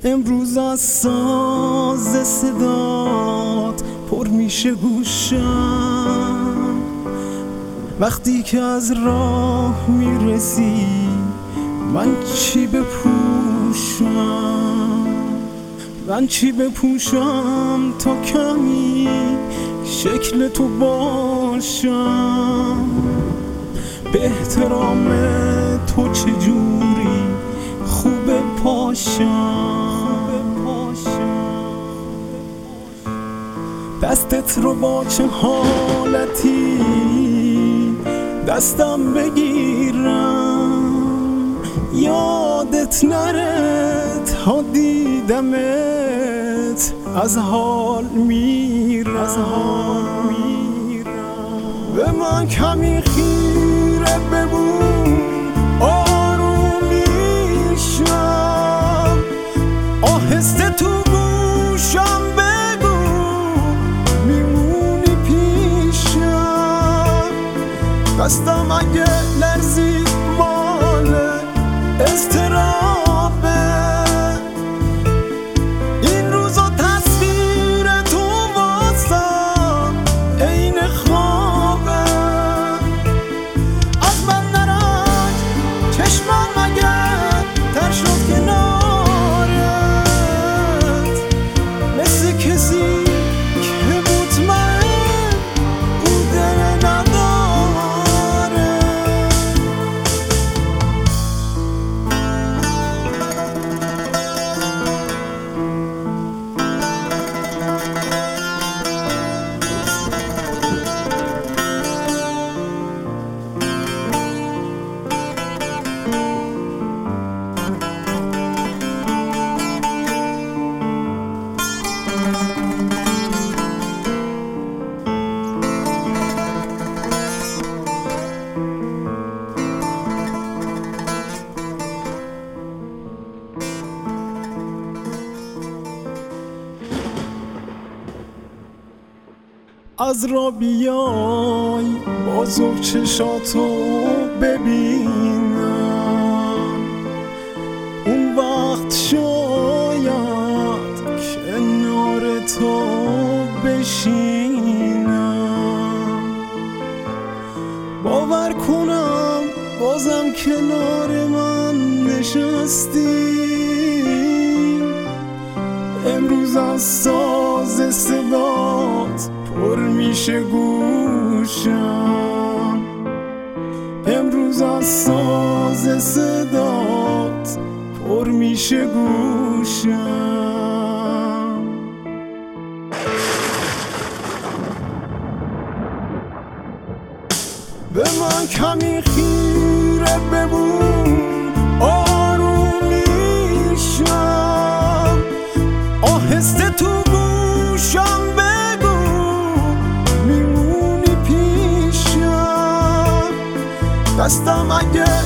امروز از ساز صدات پر میشه گوشم، وقتی که از راه میرسی من چی بپوشم، من چی بپوشم تا کمی شکل تو باشم، به احترام تو چجوری خوب پاشم، دستت رو با چه حالتی دستم بگیرم، یادت نره تا دیدمت از حال میرم، به من کمی خیره بمون آروم میشم، آهسته تو گوشم بگو میمونی پیشم، دستم اگه لرزید مال اضطرابه، این روزا تصویر تو واسم عین خوابه، از من نرنج چشمم مگر تر شد کنارت، مثل کسی که مطمئن بوده نداره. از را بیای بازم چشاتو ببینم، اون وقت شاید کنار تو بشینم، باور کنم بازم کنار من نشستی، امروز از ساز صدات پر میشه گوشم، امروز از ساز صدات پر میشه گوشم. به من کمی خیره بمون آروم میشم، آهسته تو گوشم بگو میمونی پیشم، دستم اگه